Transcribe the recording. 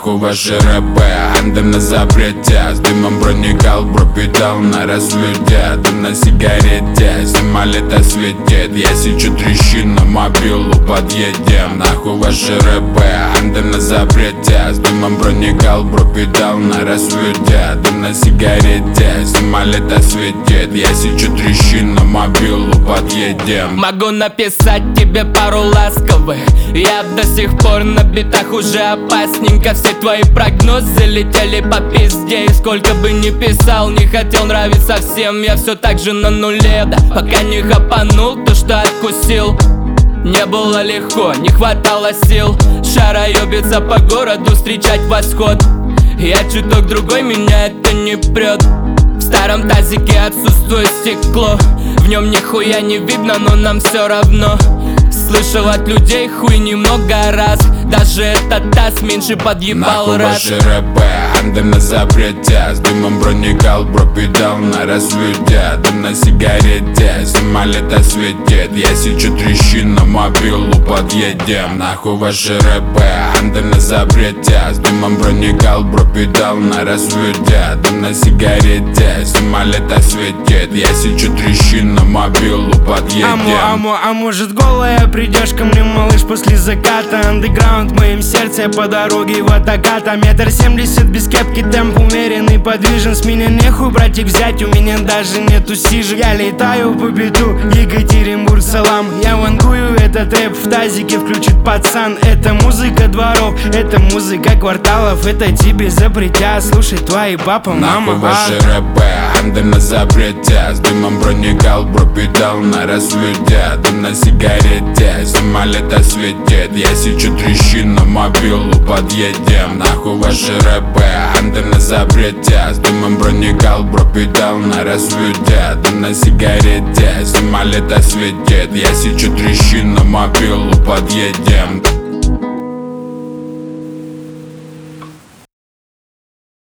нахуй ваши рэпы, андер на запрете. С дымом проникал, пропитал на рассвете. Дым на сигарете, зима лето светит. Я сечу трещину, мобилу подъедем. Нахуй ваши рэпы, андер на запрете. С дымом проникал, пропитал на рассвете. Дым на сигарете, зима лето светит. Я сечу трещину, мобилу подъедем. Могу написать тебе пару ласковых. Я до сих пор на битах, уже опасненько. Все твои прогнозы летели по пизде. И сколько бы ни писал, не хотел нравиться всем. Я все так же на нуле, да, пока не хапанул то, что откусил. Не было легко, не хватало сил. Шароебиться по городу, встречать восход. Я чуток другой, меня это не прет. В старом тазике отсутствует стекло. В нем нихуя не видно, но нам все равно. Слышал от людей хуй немного раз. Даже этот таз меньше подъебал нахуй раз. ваши рэпы, андер на запрете. С дымом проникал, пропитал на рассвете. Дым на сигарете, зима лето светит. Я сечу трещину, мобилу подъедем. Нахуй ваши рэпы, андер на запрете. С дымом проникал, пропитал на рассвете. Дым на сигарете, зима лето светит. Я сечу трещину, мобилу подъедем. А может голая придешь ко мне, малыш, после заката. Андеграунд в моем сердце, по дороге в атаката. 1,70 м без кепки, темп умеренный, подвижен. С меня нехуй, братик, взять, у меня даже нету сижек. Я летаю по биту, Екатеринбург, салам. Я вангую этот рэп в тазике, включит пацан. Это музыка дворов, это музыка кварталов. Это тебе запретят слушать твои папа, мама. Нахуй ваши рэпы, андер на запрете. С дымом проникал, пропитал на рассвете. Дым на сигарете, зима лето светит. Я сечу трещину, мобилу подъедем. Нахуй ваши рэпы, андер на запрете. С дымом проникал, пропитал на рассвете. Дым на сигарете, зима лето светит. Я сечу трещину, мобилу подъедем.